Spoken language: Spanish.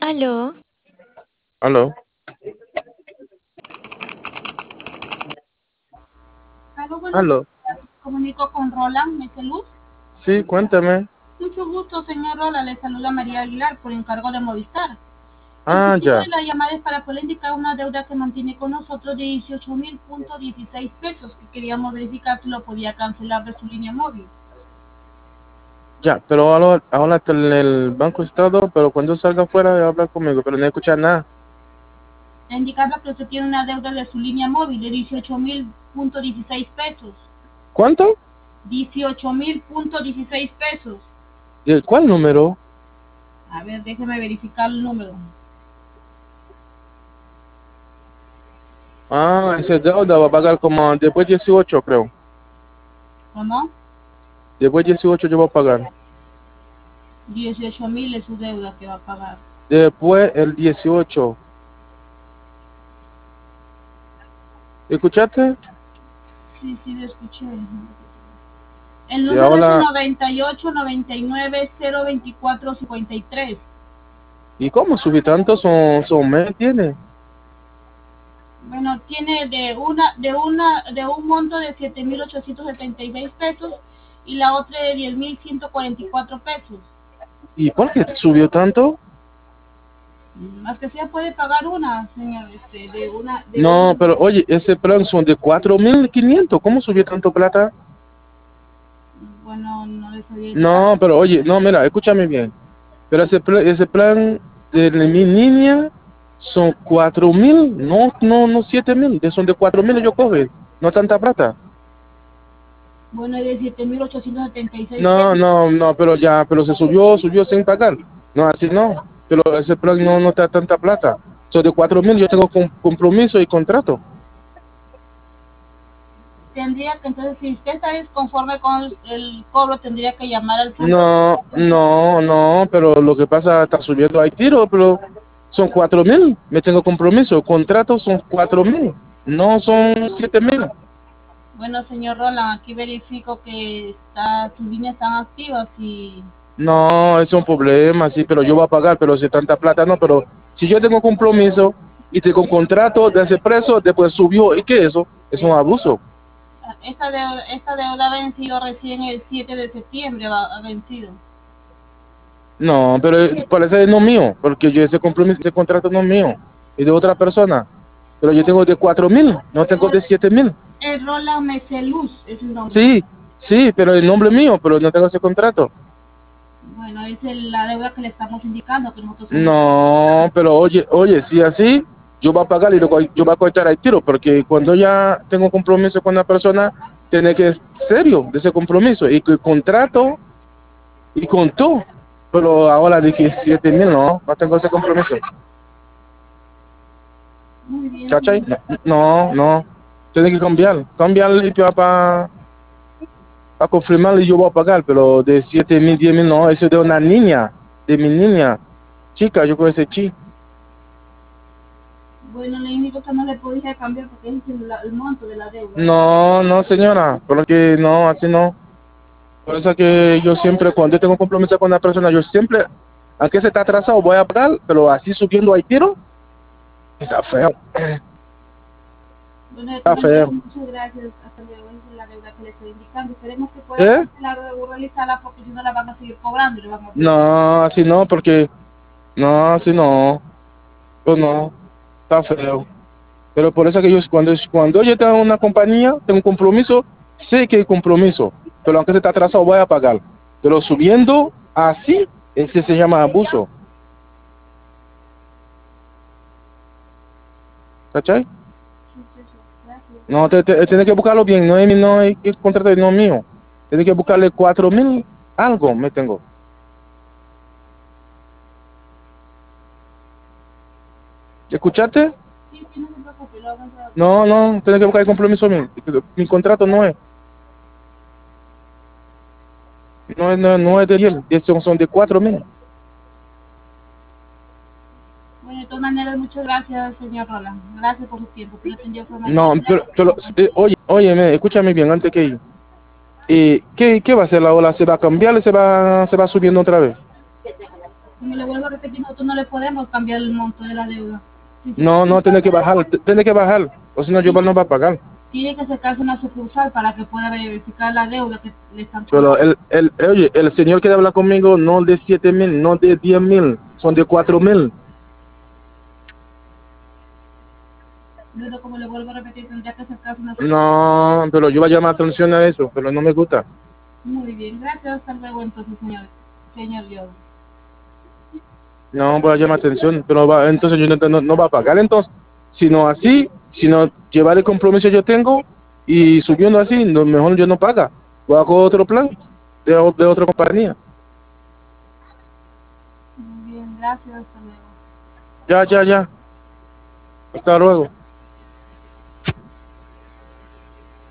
Aló, Aló. Aló, buenos Aló. días. Comunico con Roland Meseluz. Sí, cuéntame. Mucho gusto, señor Roland. Le saluda María Aguilar por encargo de Movistar. El Ah, motivo de ya. la llamada es para poder indicar una deuda que mantiene con nosotros de 18.16 pesos, que queríamos verificar si lo podía cancelar de su línea móvil. Ya, pero ahora en el Banco Estado, pero cuando salga afuera habla conmigo, pero no escucha nada. Le indicaba que usted tiene una deuda de su línea móvil de 18.16 pesos. ¿Cuánto? 18.16 pesos. ¿De cuál número? A ver, déjeme verificar el número. Ah, ese deuda va a pagar como después 18, creo. ¿Cómo? Después 18 yo voy a pagar. 18.000 es su deuda que va a pagar. Después el 18. ¿Escuchaste? Sí, sí, lo escuché. El Y número es el ahora, 98 99 024 53. ¿y cómo subí tanto? Son mes, tiene. Bueno, tiene de un monto de 7.876 pesos y la otra de 10.144 pesos. ¿Y por qué subió tanto? Más que sea puede pagar una, señor, de No, un, pero oye, ese plan son de 4.500. ¿Cómo subió tanto plata? bueno, no les sabía indicar. No, pero oye, no, mira, escúchame bien. Pero ese plan de mi niña son 4.000, no 7.000, son de 4.000 yo coge, no tanta plata. Bueno, es de 7.876 No, pesos. no, no, pero ya, pero se subió sin pagar. No, así no. Pero ese plan no está tanta plata. Son de 4.000, yo tengo compromiso y contrato. Tendría que entonces, si usted está desconforme con el cobro, tendría que llamar al punto de No, no, no, pero lo que pasa está subiendo hay tiro, pero son 4.000, me tengo compromiso, contrato son 4.000, no son 7.000. Bueno, señor Roland, aquí verifico que sus líneas están activas y No, es un problema, sí, pero yo voy a pagar, pero si tanta plata no, pero si yo tengo compromiso y tengo un contrato de ese precio, después subió, ¿y qué es eso? Es un abuso. esta deuda ha vencido recién el 7 de septiembre, ha vencido. No, pero parece no mío, porque yo ese compromiso, ese contrato no es mío, es de otra persona. Pero yo tengo de 4.000, no tengo de 7.000. El Roland Meseluz es el nombre. Sí, sí, pero el nombre mío, pero no tengo ese contrato. Bueno, es la deuda que le estamos indicando, que nosotros somos. No, pero oye, si así, yo voy a pagar y luego yo voy a cortar el tiro, porque cuando ya tengo compromiso con una persona, tiene que ser serio de ese compromiso y que contrato y con todo. Pero ahora dije 7.000, no tengo ese compromiso. Muy bien, ¿Cachai? señor. No, tiene que cambiar y para confirmar y yo voy a pagar, pero de 7.000, 10.000, no, eso es de una niña, de mi niña, chica, yo con ese chi. Bueno, le indico que no le podía cambiar porque es el monto de la deuda. No, no, señora, porque no, así no. Por eso que yo siempre, cuando yo tengo compromiso con una persona, yo siempre, aunque se está atrasado, voy a pagar, pero así subiendo ahí tiro, está feo, Bueno, de está todas maneras, feo. muchas gracias. Hasta luego. Esa es la deuda que le estoy indicando. Esperemos que pueda ¿Eh? cancelar o realizarla porque si no la van a seguir cobrando y le van a pedir. No, así no, porque, no, así no, pues no, está feo. Pero por eso que yo, cuando yo tengo una compañía, tengo un compromiso, sé que hay compromiso, pero aunque se está atrasado, voy a pagar. Pero subiendo así, ese se llama abuso, ¿cachai? Sí, sí, sí. Gracias. No, tienes que buscarlo bien, no es el contrato no es mío. Tienes que buscarle 4.000, algo me tengo. ¿Escuchaste? Sí, sí, no se preocupe, lo vamos a... No, tienes que buscar el compromiso mío. Mi contrato no es de 10, son de 4.000. Bueno, de todas maneras, muchas gracias, señor Roland. Gracias por su tiempo. Que no tendría forma de No, ayudarle. óyeme, escúchame bien antes que ir. ¿Qué va a hacer la ola? ¿Se va a cambiar y se va subiendo otra vez? Como le vuelvo a repetir, nosotros no le podemos cambiar el monto de la deuda. Si se No, no, tiene que bajar, tiene que bajar. O si no, yo no va a pagar. tiene que acercarse a una sucursal para que pueda verificar la deuda que le están Pero cobrando. oye, el señor quiere hablar conmigo no de 7,000, no de 10,000, son de 4,000. Pero como le vuelvo a repetir, tendría que acercarse a una sucursal. No, pero yo voy a llamar atención a eso, pero no me gusta. Muy bien, gracias. Hasta luego entonces, señor Dios. No voy a llamar atención, pero entonces yo no va a pagar entonces. Sino así, sino llevar el compromiso yo tengo y subiendo así, mejor yo no paga. Voy a coger otro plan de otra compañía. Muy bien, gracias. Hasta luego. Ya. Hasta luego.